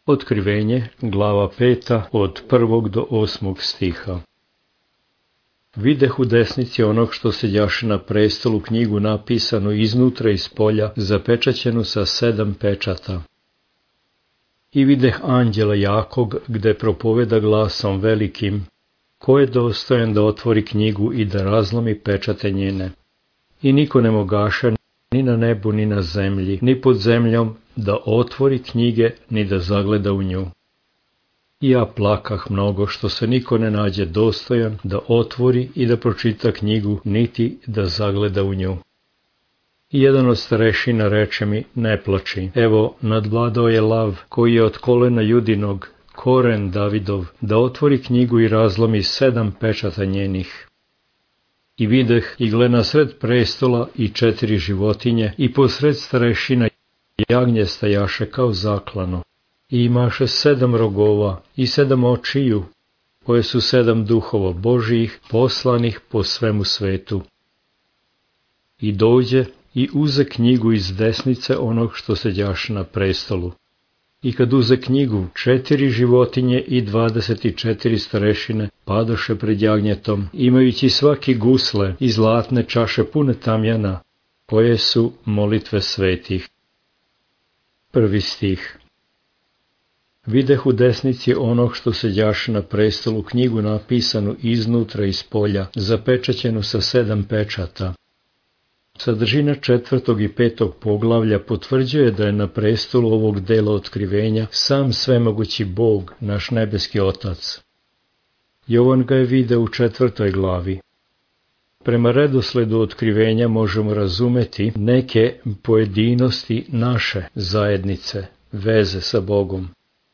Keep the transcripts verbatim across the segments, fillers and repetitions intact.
Otkrivenje, glava peta, od prvog do osmog stiha. Videh u desnici onog što sedjaše na prestolu knjigu napisanu iznutra i spolja, zapečaćenu sa sedam pečata. I videh anđela jakog, gde propoveda glasom velikim, ko je dostojan da otvori knjigu i da razlomi pečate njene. I niko ne mogaše ni na nebu, ni na zemlji, ni pod zemljom, da otvori knjige, ni da zagleda u nju. I ja plakah mnogo što se niko ne nađe dostojan da otvori i da pročita knjigu, niti da zagleda u nju. I jedan od starešina reče mi, ne plači, evo, nadvladao je lav, koji je od kolena Judinog, koren Davidov, da otvori knjigu i razlomi sedam pečata njenih. I videh i gle na sred prestola i četiri životinje, i posred starešina jagnje stajaše kao zaklano. I imaše sedam rogova i sedam očiju, koje su sedam duhova Božijih, poslanih po svemu svetu. I dođe i uze knjigu iz desnice onog što sedjaše na prestolu. I kad uze knjigu, četiri životinje i dvadeset i četiri starešine padoše pred jagnjetom, imajući svaki gusle i zlatne čaše pune tamjana, koje su molitve svetih. Prvi stih. Videh u desnici onog što sedjaše na prestolu knjigu napisanu iznutra i spolja, zapečaćenu sa sedam pečata. Sadržina četvrtog i petog poglavlja potvrđuje da je na prestolu ovog dela otkrivenja sam svemogući Bog, naš nebeski Otac. Jovan ga je video u četvrtoj glavi. Prema redosledu otkrivenja možemo razumeti neke pojedinosti naše zajednice, veze sa Bogom.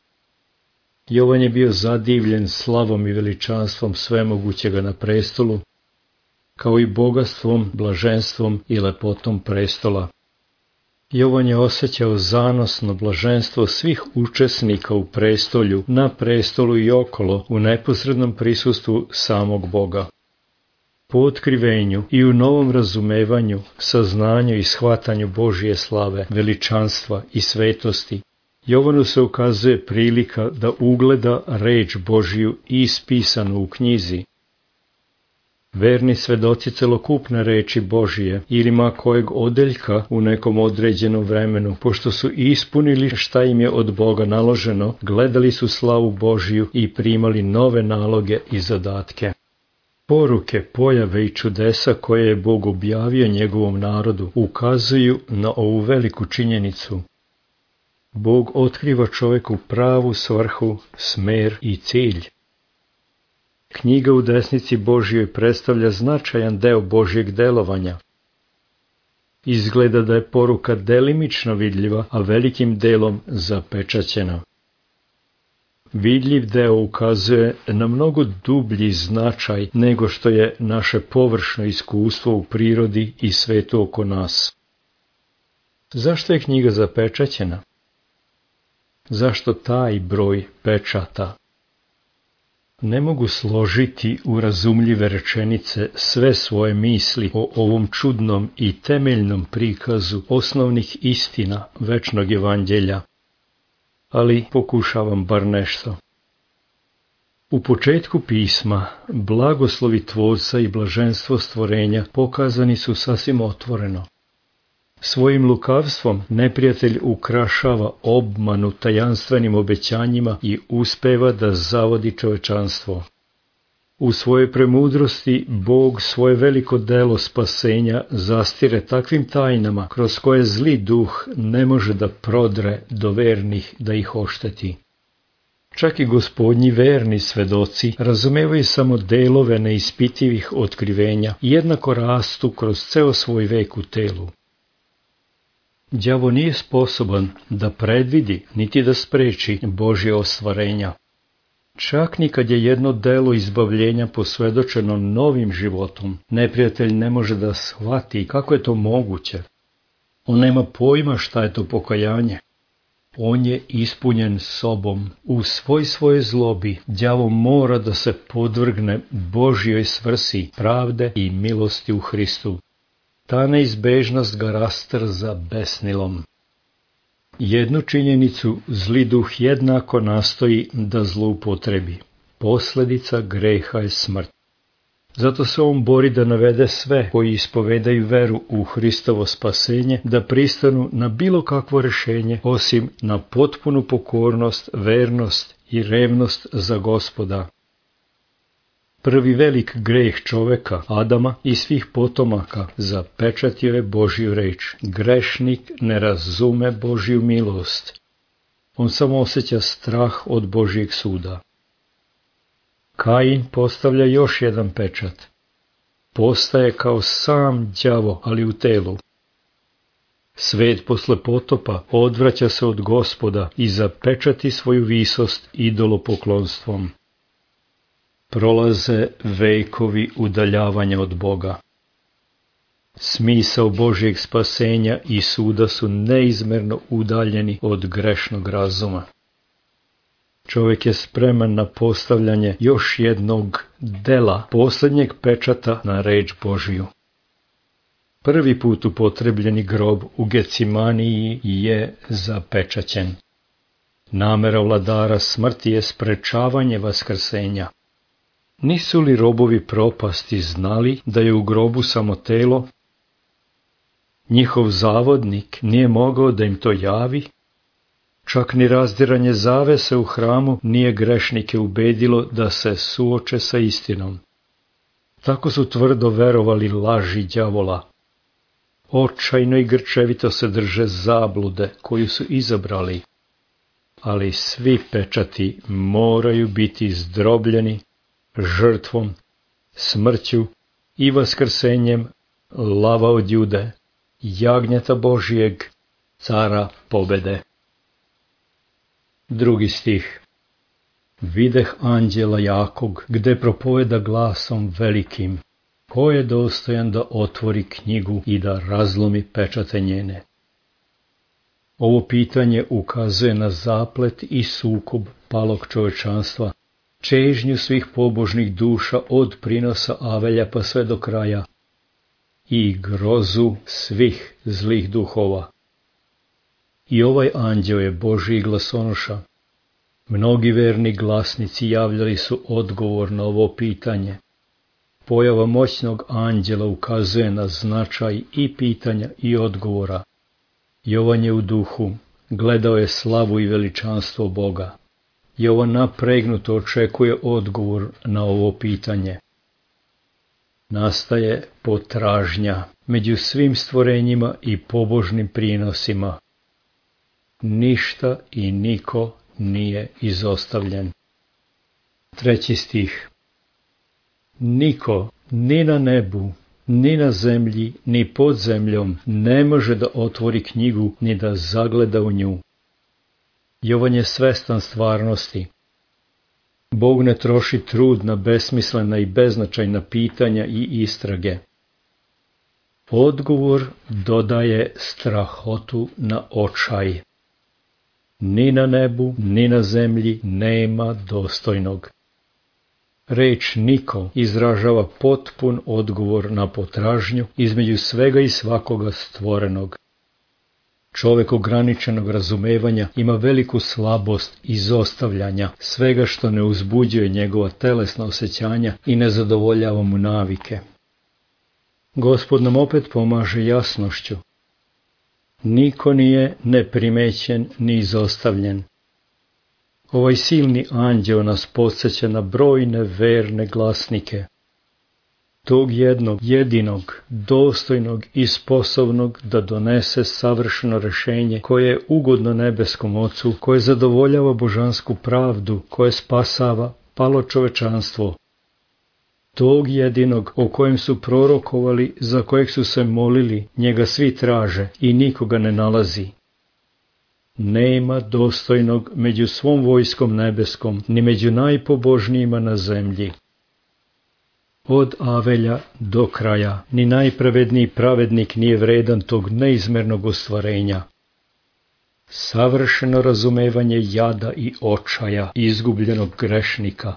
Jovan je bio zadivljen slavom i veličanstvom svemogućega na prestolu, kao i bogatstvom, blaženstvom i lepotom prestola. Jovan je osjećao zanosno blaženstvo svih učesnika u prestolju, na prestolu i okolo, u neposrednom prisustvu samog Boga. Po otkrivenju i u novom razumevanju, saznanju i shvatanju Božije slave, veličanstva i svetosti, Jovanu se ukazuje prilika da ugleda reč Božiju ispisanu u knjizi. Verni svedoci celokupne reči Božije ili ma kojeg odeljka u nekom određenom vremenu, pošto su ispunili šta im je od Boga naloženo, gledali su slavu Božiju i primali nove naloge i zadatke. Poruke, pojave i čudesa koje je Bog objavio njegovom narodu ukazuju na ovu veliku činjenicu. Bog otkriva čoveku pravu svrhu, smer i cilj. Knjiga u desnici Božjoj predstavlja značajan deo Božjeg delovanja. Izgleda da je poruka delimično vidljiva, a velikim delom zapečaćena. Vidljiv deo ukazuje na mnogo dublji značaj nego što je naše površno iskustvo u prirodi i svetu oko nas. Zašto je knjiga zapečaćena? Zašto taj broj pečata? Ne mogu složiti u razumljive rečenice sve svoje misli o ovom čudnom i temeljnom prikazu osnovnih istina večnog evanđelja, ali pokušavam bar nešto. U početku pisma, blagoslovi Tvorca i blaženstvo stvorenja pokazani su sasvim otvoreno. Svojim lukavstvom neprijatelj ukrašava obmanu tajanstvenim obećanjima i uspeva da zavodi čovečanstvo. U svojoj premudrosti Bog svoje veliko delo spasenja zastire takvim tajnama kroz koje zli duh ne može da prodre do vernih da ih ošteti. Čak i gospodnji verni svedoci razumevaju samo delove neispitivih otkrivenja i jednako rastu kroz ceo svoj vek u telu. Đavo nije sposoban da predvidi niti da spreči Božje ostvarenja. Čak ni kad je jedno delo izbavljenja posvedočeno novim životom, neprijatelj ne može da shvati kako je to moguće. On nema pojma šta je to pokajanje. On je ispunjen sobom. U svoj svoje zlobi đavo mora da se podvrgne Božjoj svrsi pravde i milosti u Hristu. Ta neizbežnost ga rastrza besnilom. Jednu činjenicu zli duh jednako nastoji da zloupotrebi. Posljedica greha je smrt. Zato se on bori da navede sve koji ispovedaju veru u Hristovo spasenje, da pristanu na bilo kakvo rješenje osim na potpunu pokornost, vernost i revnost za Gospoda. Prvi velik greh čoveka, Adama i svih potomaka, zapečatio je Božju reč. Grešnik ne razume Božju milost. On samo osjeća strah od Božjeg suda. Kain postavlja još jedan pečat. Postaje kao sam đavo, ali u telu. Svet posle potopa odvraća se od Gospoda i zapečati svoju visost idolopoklonstvom. Prolaze vekovi udaljavanja od Boga. Smisao Božjeg spasenja i suda su neizmerno udaljeni od grešnog razuma. Čovjek je spreman na postavljanje još jednog dela, posljednjeg pečata na reč Božju. Prvi put upotrebljeni grob u Gecimaniji je zapečaćen. Namera vladara smrti je sprečavanje vaskrsenja. Nisu li robovi propasti znali da je u grobu samo telo? Njihov zavodnik nije mogao da im to javi? Čak ni razdiranje zavese u hramu nije grešnike ubedilo da se suoče sa istinom. Tako su tvrdo verovali laži đavola. Očajno i grčevito se drže zablude koju su izabrali. Ali svi pečati moraju biti zdrobljeni žrtvom, smrću i vaskrsenjem lava od Jude, jagnjeta Božijeg, cara pobede. Drugi stih. Videh anđela jakog, gde propoveda glasom velikim, ko je dostojan da otvori knjigu i da razlomi pečate njene. Ovo pitanje ukazuje na zaplet i sukob palog čovečanstva, čežnju svih pobožnih duša od prinosa Avelja pa sve do kraja i grozu svih zlih duhova. I ovaj anđeo je Božji glasonoša. Mnogi verni glasnici javljali su odgovor na ovo pitanje. Pojava moćnog anđela ukazuje na značaj i pitanja i odgovora. Jovan je u duhu, gledao je slavu i veličanstvo Boga. Jovan napregnuto očekuje odgovor na ovo pitanje. Nastaje potražnja među svim stvorenjima i pobožnim prinosima. Ništa i niko nije izostavljen. Treći stih. Niko, ni na nebu, ni na zemlji, ni pod zemljom, ne može da otvori knjigu, ni da zagleda u nju. Jovan je svestan stvarnosti. Bog ne troši trud na besmislena i beznačajna pitanja i istrage. Odgovor dodaje strahotu na očaj. Ni na nebu, ni na zemlji nema dostojnog. Reč niko izražava potpun odgovor na potražnju između svega i svakoga stvorenog. Čovjek ograničenog razumevanja ima veliku slabost izostavljanja svega što ne uzbuđuje njegova telesna osjećanja i ne zadovoljava mu navike. Gospod nam opet pomaže jasnošću. Niko nije neprimećen ni izostavljen. Ovaj silni anđeo nas podsjeća na brojne verne glasnike. Tog jednog, jedinog, dostojnog i sposobnog da donese savršeno rješenje koje je ugodno nebeskom Ocu, koje zadovoljava božansku pravdu, koje spasava palo čovečanstvo. Tog jedinog o kojem su prorokovali, za kojeg su se molili, njega svi traže i nikoga ne nalazi. Nema dostojnog među svom vojskom nebeskom, ni među najpobožnijima na zemlji. Od Avelja do kraja, ni najpravedniji pravednik nije vredan tog neizmernog ostvarenja. Savršeno razumevanje jada i očaja izgubljenog grešnika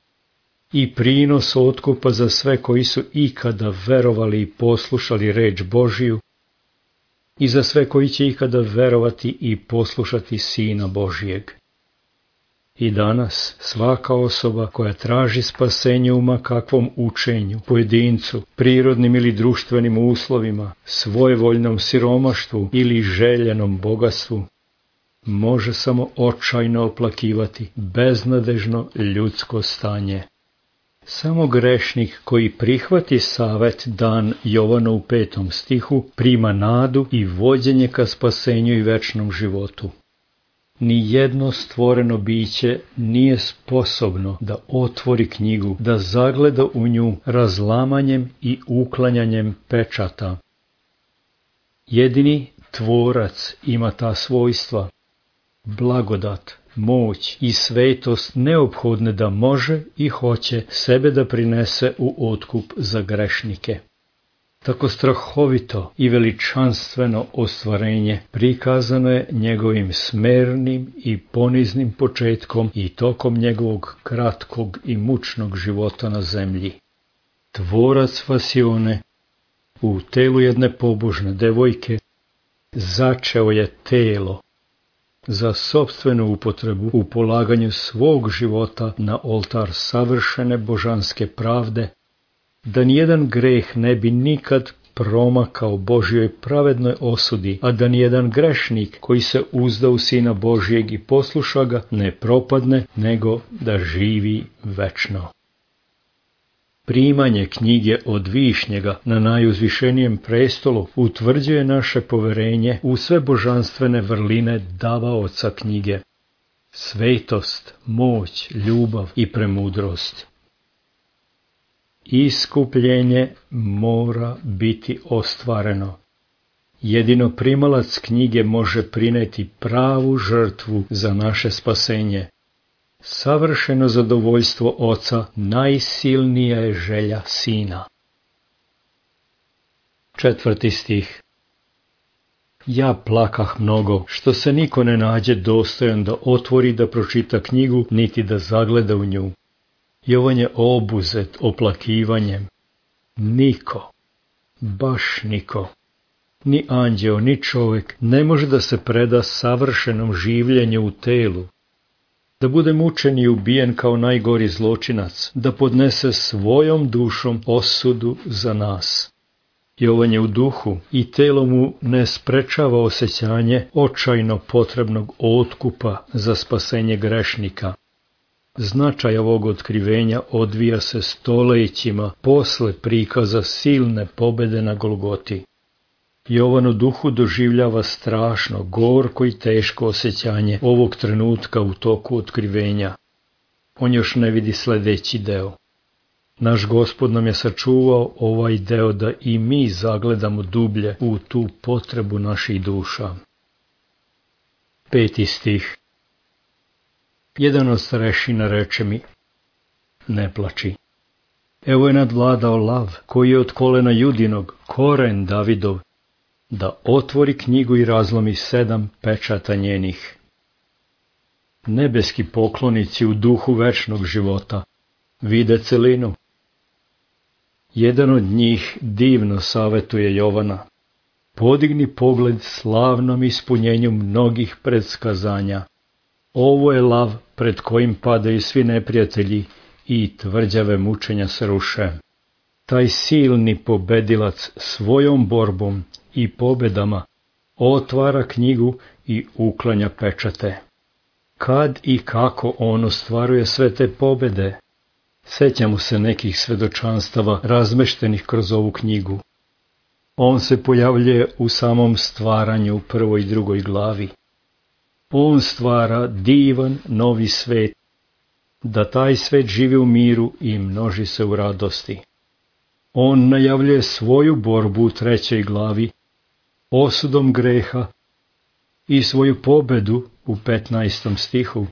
i prinos otkupa za sve koji su ikada verovali i poslušali reč Božiju i za sve koji će ikada verovati i poslušati Sina Božijeg. I danas svaka osoba koja traži spasenje u ma kakvom učenju, pojedincu, prirodnim ili društvenim uslovima, svojevoljnom siromaštvu ili željenom bogatstvu, može samo očajno oplakivati beznadežno ljudsko stanje. Samo grešnik koji prihvati savet dan Jovana u petom stihu prima nadu i vođenje ka spasenju i večnom životu. Ni jedno stvoreno biće nije sposobno da otvori knjigu, da zagleda u nju razlamanjem i uklanjanjem pečata. Jedini Tvorac ima ta svojstva. Blagodat, moć i svetost neophodne da može i hoće sebe da prinese u otkup za grešnike. Tako strahovito i veličanstveno ostvarenje prikazano je njegovim smernim i poniznim početkom i tokom njegovog kratkog i mučnog života na zemlji. Tvorac Vasione u telu jedne pobožne devojke začeo je telo za sopstvenu upotrebu u polaganju svog života na oltar savršene božanske pravde, da nijedan greh ne bi nikad promakao Božjoj pravednoj osudi, a da nijedan grešnik koji se uzda u Sina Božjeg i posluša ga ne propadne, nego da živi večno. Primanje knjige od Višnjega na najuzvišenijem prestolu utvrđuje naše poverenje u sve božanstvene vrline davaoca knjige, svetost, moć, ljubav i premudrost. Iskupljenje mora biti ostvareno. Jedino primalac knjige može prineti pravu žrtvu za naše spasenje. Savršeno zadovoljstvo Oca najsilnija je želja Sina. Četvrti stih. Ja plakah mnogo, što se niko ne nađe dostojan da otvori da pročita knjigu, niti da zagleda u nju. Jovan je obuzet oplakivanjem. Niko, baš niko, ni anđeo, ni čovek ne može da se preda savršenom življenju u telu, da bude mučen i ubijen kao najgori zločinac, da podnese svojom dušom osudu za nas. Jovan je u duhu i telo mu ne sprečava osjećanje očajno potrebnog otkupa za spasenje grešnika. Značaj ovog otkrivenja odvija se stolećima posle prikaza silne pobede na Golgoti. Jovan u duhu doživljava strašno, gorko i teško osjećanje ovog trenutka u toku otkrivenja. On još ne vidi sledeći deo. Naš Gospod nam je sačuvao ovaj deo da i mi zagledamo dublje u tu potrebu naših duša. Peti stih. Jedan od starešina reče mi, ne plači. Evo je nadvladao lav, koji je od kolena Judinog, koren Davidov, da otvori knjigu i razlomi sedam pečata njenih. Nebeski poklonici u duhu večnog života vide celinu. Jedan od njih divno savetuje Jovana. Podigni pogled slavnom ispunjenju mnogih predskazanja. Ovo je lav pred kojim padaju svi neprijatelji i tvrđave mučenja se ruše. Taj silni pobedilac svojom borbom i pobedama otvara knjigu i uklanja pečate. Kad i kako on ostvaruje sve te pobede? Sećamo se nekih svedočanstava razmeštenih kroz ovu knjigu. On se pojavljuje u samom stvaranju u prvoj i drugoj glavi. On stvara divan novi svet, da taj svet živi u miru i množi se u radosti. On najavljuje svoju borbu u trećoj glavi, osudom greha i svoju pobedu u petnaestom stihu.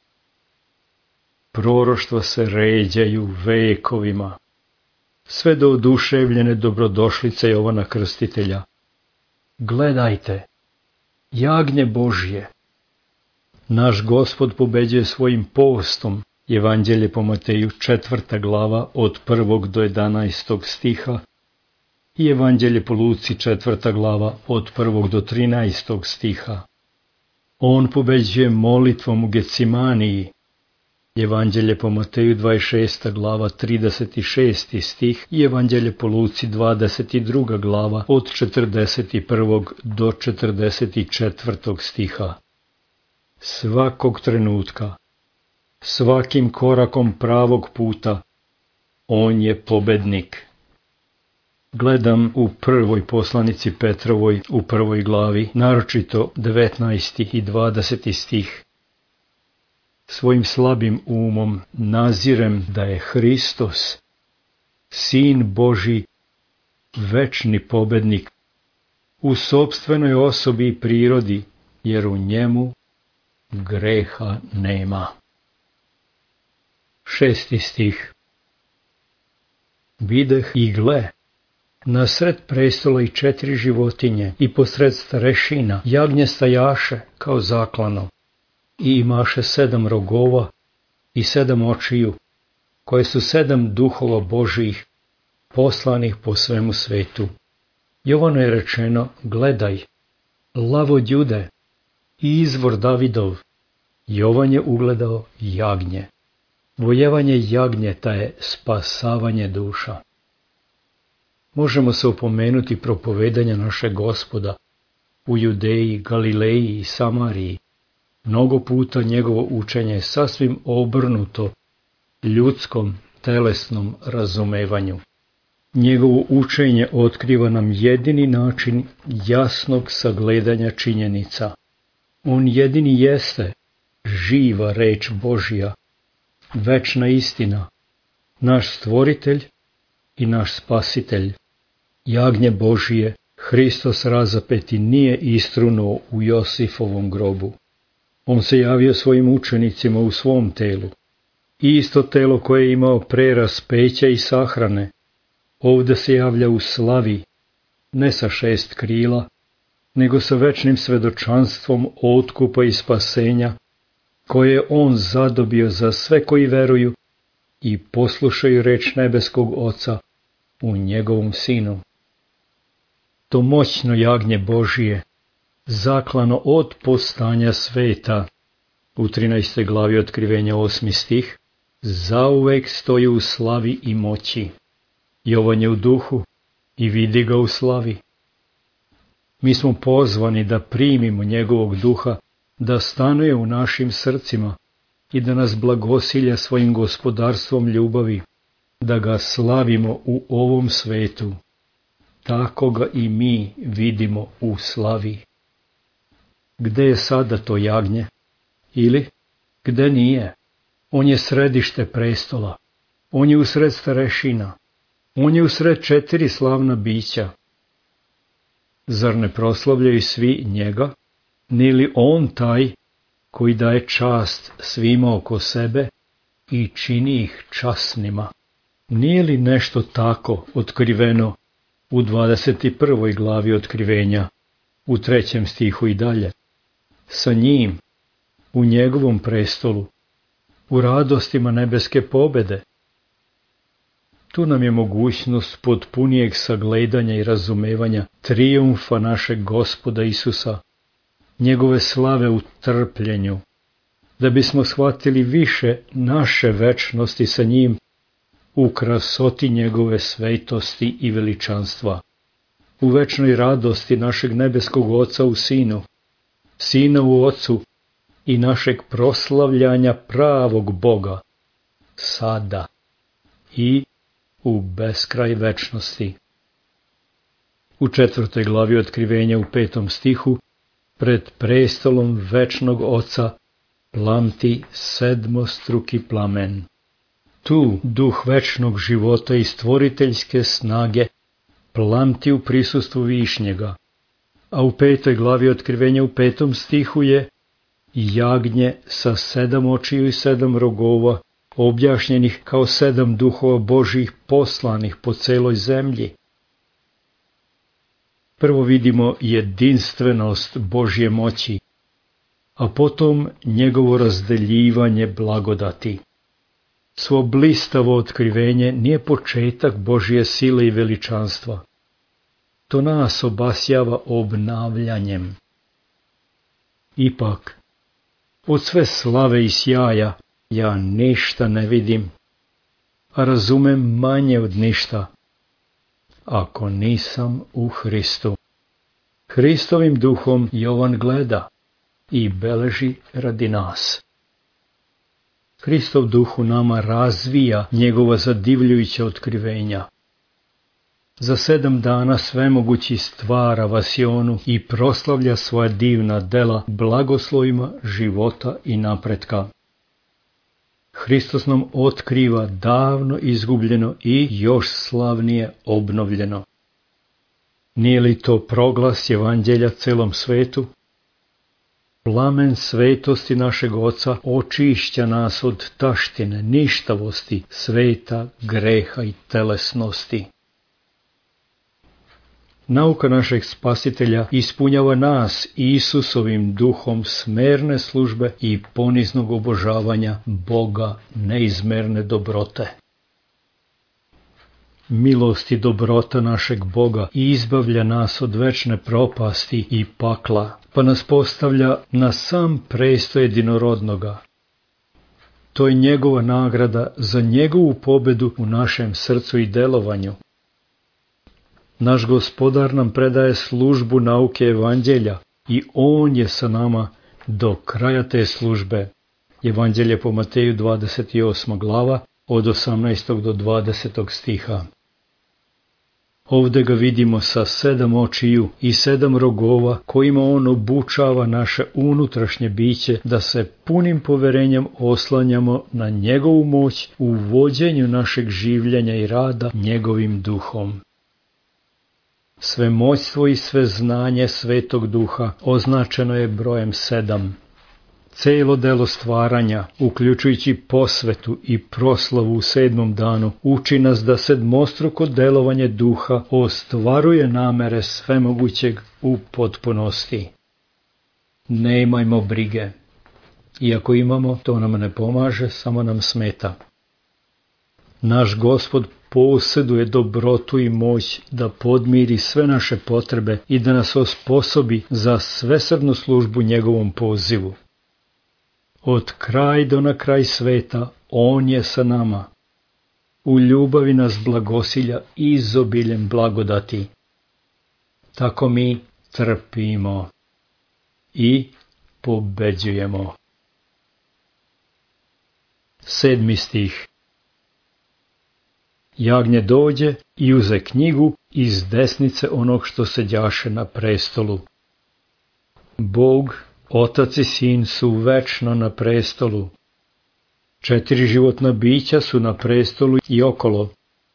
Proroštva se ređaju vekovima, sve do oduševljene dobrodošlice Jovana Krstitelja. Gledajte, jagnje Božje! Naš Gospod pobeđuje svojim postom. Evanđelje po Mateju četvrta glava od prvog do jedanaestog stiha. i Evanđelje po Luci četvrta glava od prvog do trinaestog stiha. On pobeđuje molitvom u Gecimaniji. Evanđelje po Mateju dvadeset šesta glava trideset šesti stih i Evanđelje po Luci dvadeset druga glava od četrdeset prvog do četrdeset četvrtog stiha. Svakog trenutka, svakim korakom pravog puta, on je pobednik. Gledam u prvoj poslanici Petrovoj u prvoj glavi, naročito devetnaesti i dvadeseti stih. Svojim slabim umom nazirem da je Hristos, Sin Božji, večni pobednik, u sopstvenoj osobi i prirodi, jer u njemu greha nema. Šesti stih. Videh i gle, nasred prestola i četiri životinje i posred starešina jagnje stajaše kao zaklano i imaše sedam rogova i sedam očiju, koje su sedam duhova Božijih, poslanih po svemu svetu. Jovanu je rečeno, gledaj, lav od Jude i izvor Davidov. Jovan je ugledao jagnje. Vojevanje jagnjeta je spasavanje duša. Možemo se opomenuti propovedanja našeg Gospoda u Judeji, Galileji i Samariji. Mnogo puta njegovo učenje je sasvim obrnuto ljudskom, telesnom razumevanju. Njegovo učenje otkriva nam jedini način jasnog sagledanja činjenica. On jedini jeste živa reč Božja, večna istina, naš stvoritelj i naš spasitelj. Jagnje Božije, Hristos razapeti, nije istrunuo u Josifovom grobu. On se javio svojim učenicima u svom telu. Isto telo koje je imao pre raspeća i sahrane, ovde se javlja u slavi, ne sa šest krila, nego sa večnim svedočanstvom otkupa i spasenja, koje je on zadobio za sve koji veruju i poslušaju reč nebeskog Oca u njegovom Sinu. To moćno jagnje Božije, zaklano od postanja sveta, u trinaestoj glavi Otkrivenja osmi stih, zauvek stoji u slavi i moći. Jovan je u duhu i vidi ga u slavi. Mi smo pozvani da primimo njegovog duha, da stanuje u našim srcima i da nas blagosilja svojim gospodarstvom ljubavi, da ga slavimo u ovom svetu. Tako ga i mi vidimo u slavi. Gde je sada to jagnje? Ili, gde nije? On je središte prestola. On je usred starešina. On je usred četiri slavna bića. Zar ne proslavljaju svi njega? Nije li on taj koji daje čast svima oko sebe i čini ih časnima? Nije li nešto tako otkriveno u dvadeset prvoj glavi Otkrivenja, u trećem stihu i dalje? Sa njim, u njegovom prestolu, u radostima nebeske pobede. Tu nam je mogućnost potpunijeg sagledanja i razumevanja trijumfa našeg Gospoda Isusa, njegove slave u trpljenju, da bismo shvatili više naše večnosti sa njim u krasoti njegove svetosti i veličanstva, u večnoj radosti našeg nebeskog Oca u Sinu, Sina u Ocu i našeg proslavljanja pravog Boga, sada i u beskraj večnosti. U četvrtoj glavi Otkrivenja u petom stihu, pred prestolom večnog Oca plamti sedmostruki plamen. Tu duh večnog života i stvoriteljske snage plamti u prisustvu Višnjega, a u petoj glavi Otkrivenja u petom stihu je jagnje sa sedam očiju i sedam rogova, objašnjenih kao sedam duhova Božjih poslanih po celoj zemlji. Prvo vidimo jedinstvenost Božje moći, a potom njegovo razdeljivanje blagodati. Svo blistavo otkrivenje nije početak Božje sile i veličanstva, to nas obasjava obnavljanjem. Ipak, od sve slave i sjaja ja ništa ne vidim, a razumem manje od ništa, ako nisam u Hristu. Hristovim duhom Jovan gleda i beleži radi nas. Hristov duh u nama razvija njegova zadivljujuća otkrivenja. Za sedam dana svemogući stvara vasionu i proslavlja svoja divna dela blagoslovima života i napretka. Hristos nam otkriva davno izgubljeno i još slavnije obnovljeno. Nije li to proglas evanđelja celom svetu? Plamen svetosti našeg Oca očišća nas od taštine, ništavosti, sveta, greha i telesnosti. Nauka našeg Spasitelja ispunjava nas Isusovim duhom smerne službe i poniznog obožavanja Boga neizmerne dobrote. Milost i dobrota našeg Boga izbavlja nas od večne propasti i pakla, pa nas postavlja na sam presto jedinorodnoga. To je njegova nagrada za njegovu pobedu u našem srcu i delovanju. Naš Gospodar nam predaje službu nauke evanđelja i on je sa nama do kraja te službe. Evanđelje po Mateju dvadeset osma glava od osamnaestog do dvadesetog stiha. Ovde ga vidimo sa sedam očiju i sedam rogova kojima on obučava naše unutrašnje biće da se punim poverenjem oslanjamo na njegovu moć u vođenju našeg življenja i rada njegovim duhom. Sve moćstvo i sve znanje Svetog Duha označeno je brojem sedam. Celo delo stvaranja, uključujući posvetu i proslavu u sedmom danu, uči nas da sedmostruko delovanje duha ostvaruje namere svemogućeg u potpunosti. Nemajmo brige. Iako imamo, to nam ne pomaže, samo nam smeta. Naš Gospod posjeduje dobrotu i moć da podmiri sve naše potrebe i da nas osposobi za svesrdnu službu njegovom pozivu. Od kraj do na kraj sveta on je sa nama. U ljubavi nas blagosilja izobiljem blagodati. Tako mi trpimo i pobeđujemo. Sedmi stih. Jagnje dođe i uze knjigu iz desnice onog što sedjaše na prestolu. Bog, Otac i Sin su večno na prestolu. Četiri životna bića su na prestolu i okolo.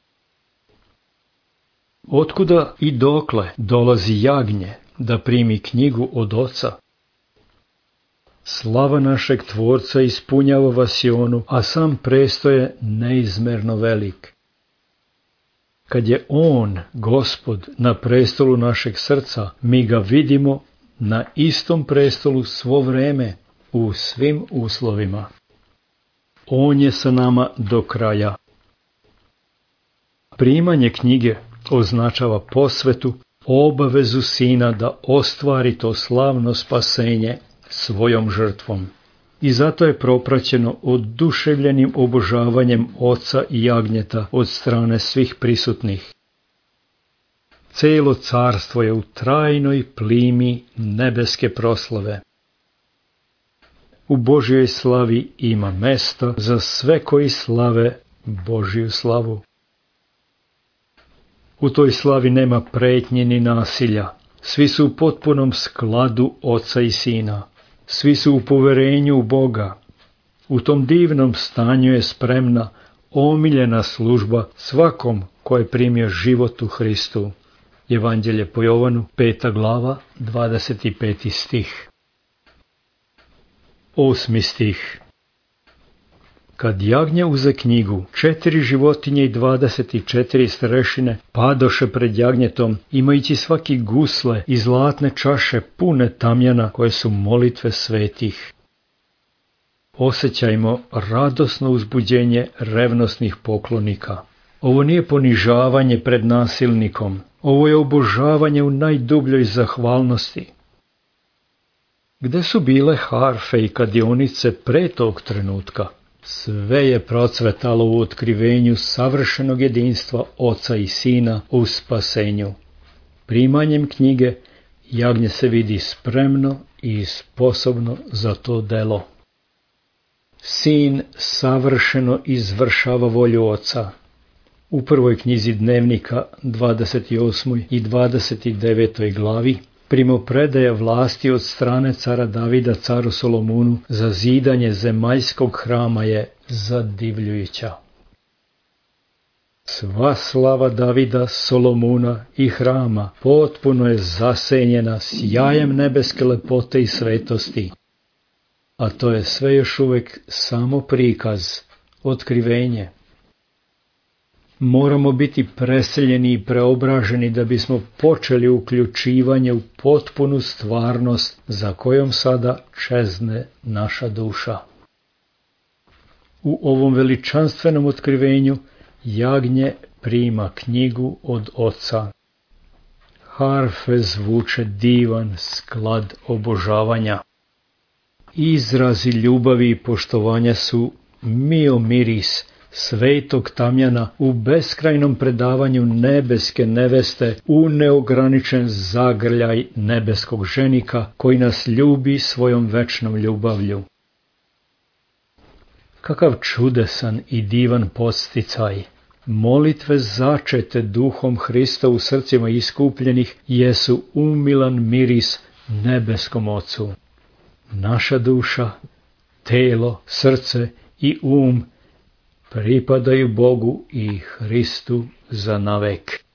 Otkuda i dokle dolazi jagnje da primi knjigu od Oca? Slava našeg Tvorca ispunjava vasionu, a sam presto je neizmerno velik. Kad je On, Gospod, na prestolu našeg srca, mi ga vidimo na istom prestolu svo vreme, u svim uslovima. On je sa nama do kraja. Primanje knjige označava posvetu, obavezu Sina da ostvari to slavno spasenje svojom žrtvom. I zato je propraćeno oduševljenim obožavanjem Oca i jagnjeta od strane svih prisutnih. Celo carstvo je u trajnoj plimi nebeske proslave. U Božjoj slavi ima mesta za sve koji slave Božju slavu. U toj slavi nema pretnje ni nasilja. Svi su u potpunom skladu Oca i Sina. Svi su u poverenju u Boga. U tom divnom stanju je spremna, omiljena služba svakom ko je primio život u Hristu. Evanđelje po Jovanu, peta glava, dvadeset peti stih. Osmi stih. Kad jagnje uze knjigu, četiri životinje i dvadeset četiri starešine padoše pred jagnjetom, imajući svaki gusle i zlatne čaše pune tamjana koje su molitve svetih. Osjećajmo radosno uzbuđenje revnosnih poklonika. Ovo nije ponižavanje pred nasilnikom, ovo je obožavanje u najdubljoj zahvalnosti. Gde su bile harfe i kadionice pre tog trenutka? Sve je procvetalo u otkrivenju savršenog jedinstva Oca i Sina u spasenju. Primanjem knjige jagnje se vidi spremno i sposobno za to delo. Sin savršeno izvršava volju Oca. U prvoj knjizi Dnevnika, dvadeset osmoj i dvadeset devetoj glavi, primopredaja vlasti od strane cara Davida caru Solomonu za zidanje zemaljskog hrama je zadivljujuća. Sva slava Davida, Solomona i hrama potpuno je zasenjena sjajem nebeske lepote i svetosti, a to je sve još uvek samo prikaz, otkrivenje. Moramo biti preseljeni i preobraženi da bismo počeli uključivanje u potpunu stvarnost za kojom sada čezne naša duša. U ovom veličanstvenom otkrivenju jagnje prima knjigu od Oca. Harfe zvuče divan sklad obožavanja. Izrazi ljubavi i poštovanja su mio miris svetog tamjana u beskrajnom predavanju nebeske neveste u neograničen zagrljaj nebeskog ženika koji nas ljubi svojom večnom ljubavlju. Kakav čudesan i divan podsticaj! Molitve začete duhom Hrista u srcima iskupljenih jesu umilan miris nebeskom Ocu. Naša duša, telo, srce i um pripadaju Bogu i Hristu za navek.